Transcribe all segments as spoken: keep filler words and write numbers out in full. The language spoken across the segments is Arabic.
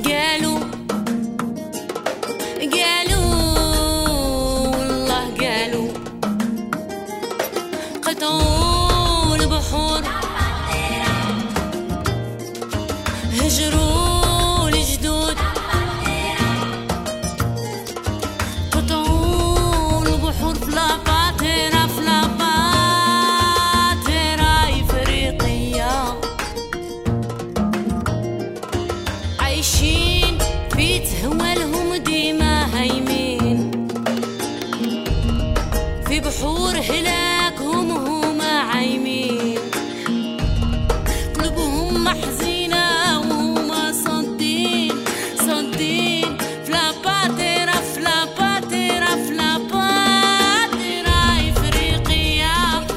قالوا قالوا والله قالوا قطعوا البحور هجروا الجدود قطعوا البحور فلا باطرة فلا باطرة إفريقية عايشين في تهوالهم ديما هايمين في بحور هلاكهم هما عايمين قلوبهم محزينة وهما صادين صادين فلا باطرة فلا باطرة فلا باطرة إفريقية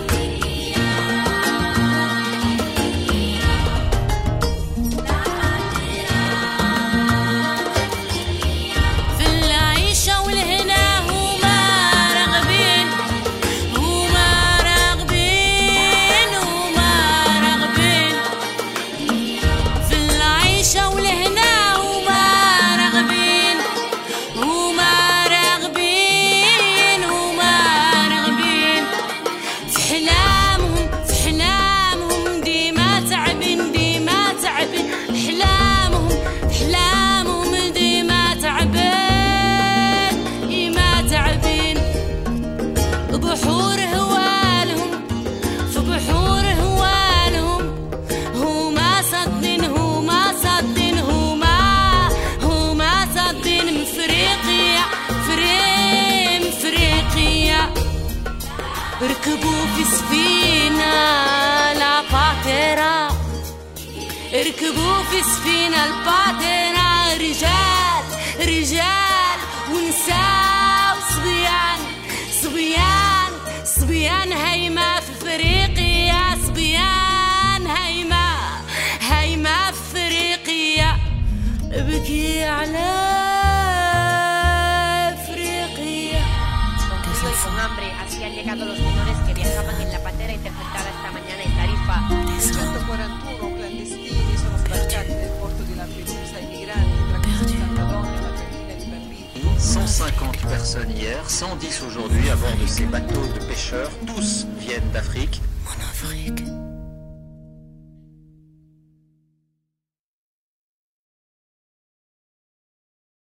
في العيشة والهنا هما راغبين هما راغبين هما راغبين في العيشة والهنا هما راغبين هما راغبين هما راغبين في حلامهم في حلامهم ديما تعبين ديما تعبين حلامهم حلامهم ديما تعبين ديما تعبين بحور هوالهم في بحور هوالهم هما صادين هما صادين هما هما صادين من فريقيا فريم فريقيا ركبوا في سفينة لا باطرة ركبوا في سفينة الباطرة رجال رجال ونساء وصبيان صبيان صبيان هيما في افريقيا صبيان هيما هيما في افريقيا ابكي على افريقيا Confuso y con hambre, así han llegado los menores que viajaban en la patera interceptada esta mañana en Tarifa. centoquarantuno clandestini sono sbarcati nel porto di Lampedusa, i migranti, tra cui settanta donne e una trentina di bambini. cent cinquante personnes hier, cent dix aujourd'hui à bord de ces bateaux de pêcheurs. Tous viennent d'Afrique. Mon Afrique